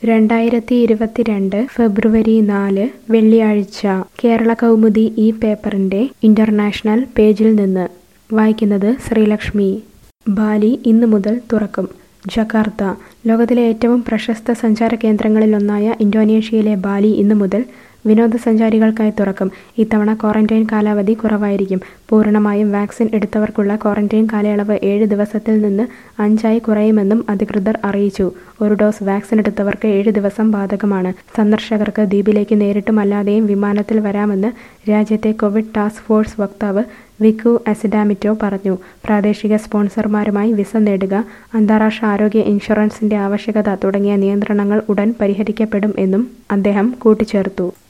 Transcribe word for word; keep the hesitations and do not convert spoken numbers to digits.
രണ്ടായിരത്തി ഇരുപത്തിരണ്ട് ഫെബ്രുവരി നാല് വെള്ളിയാഴ്ച കേരള കൗമുദി ഈ പേപ്പറിന്റെ ഇന്റർനാഷണൽ പേജിൽ നിന്ന് വായിക്കുന്നത് ശ്രീലക്ഷ്മി. ബാലി ഇന്നു മുതൽ തുറക്കും. ജക്കാർത്ത. ലോകത്തിലെ ഏറ്റവും പ്രശസ്ത സഞ്ചാര കേന്ദ്രങ്ങളിലൊന്നായ ഇന്തോനേഷ്യയിലെ ബാലി ഇന്നു മുതൽ വിനോദസഞ്ചാരികൾക്കായി തുറക്കും. ഇത്തവണ ക്വാറന്റൈൻ കാലാവധി കുറവായിരിക്കും. പൂർണ്ണമായും വാക്സിൻ എടുത്തവർക്കുള്ള ക്വാറന്റൈൻ കാലയളവ് ഏഴ് ദിവസത്തിൽ നിന്ന് അഞ്ചായി കുറയുമെന്നും അധികൃതർ അറിയിച്ചു. ഒരു ഡോസ് വാക്സിൻ എടുത്തവർക്ക് ഏഴ് ദിവസം ബാധകമാണ്. സന്ദർശകർക്ക് ദ്വീപിലേക്ക് നേരിട്ടും അല്ലാതെയും വിമാനത്തിൽ വരാമെന്ന് രാജ്യത്തെ കോവിഡ് ടാസ്ക് ഫോഴ്സ് വക്താവ് വിക്കു അസിഡാമിറ്റോ പറഞ്ഞു. പ്രാദേശിക സ്പോൺസർമാരുമായി വിസ നേടുക, അന്താരാഷ്ട്ര ആരോഗ്യ ഇൻഷുറൻസിന്റെ ആവശ്യകത തുടങ്ങിയ നിയന്ത്രണങ്ങൾ ഉടൻ പരിഹരിക്കപ്പെടും എന്നും അദ്ദേഹം കൂട്ടിച്ചേർത്തു.